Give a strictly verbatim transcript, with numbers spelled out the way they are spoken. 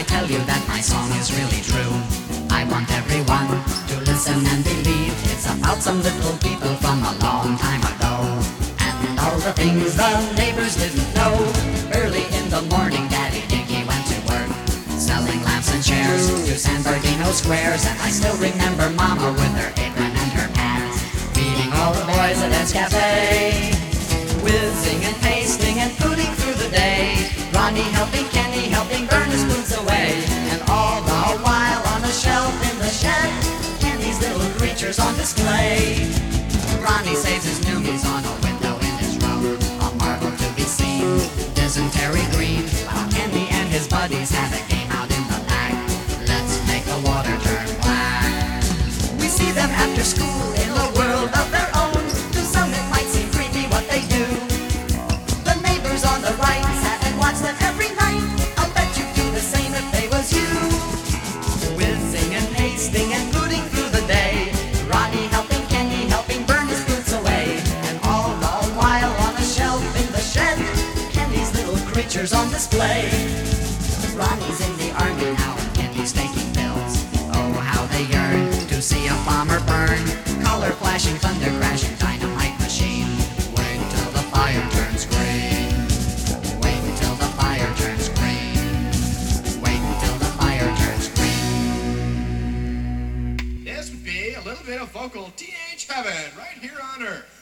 tell you that my song is really true. I want everyone to listen and believe it's about some little people from a long time ago. And all the things the neighbors didn't know. Early in the morning, Daddy Dinky went to work, selling lamps and chairs to San Bernardino squares. And I still remember Mama with her apron and her pants, feeding all the boys at Escafe, whizzing and pasting and putting through the day. Ronnie helping Kenny, helping burn his boots away. And all the while on a shelf in the shed, Kenny's little creatures on display. Ronnie saves his noogies on a window in his room, a marvel to be seen, dysentery green. While Kenny and his buddies have a game out in the back. Let's make the water turn black. We see them after school in a world of their own. To some it might seem creepy what they do. The neighbors on the right sat and watched them every night. I'll bet you'd do the same if they was you. Whizzing and pasting and booting through the day. Ronnie helping Kenny, helping burn his boots away. And all the while on a shelf in the shed, Kenny's little creatures on display. Ronnie's in the army now and Kenny's taking bills. Oh, how they yearn to see a bomber burn. Color flashing, thunder crashing, dynamite machine. Wait till the fire turns green. Wait until the fire turns green. Wait until the fire turns green. This would be a little bit of vocal teenage heaven right here on Earth.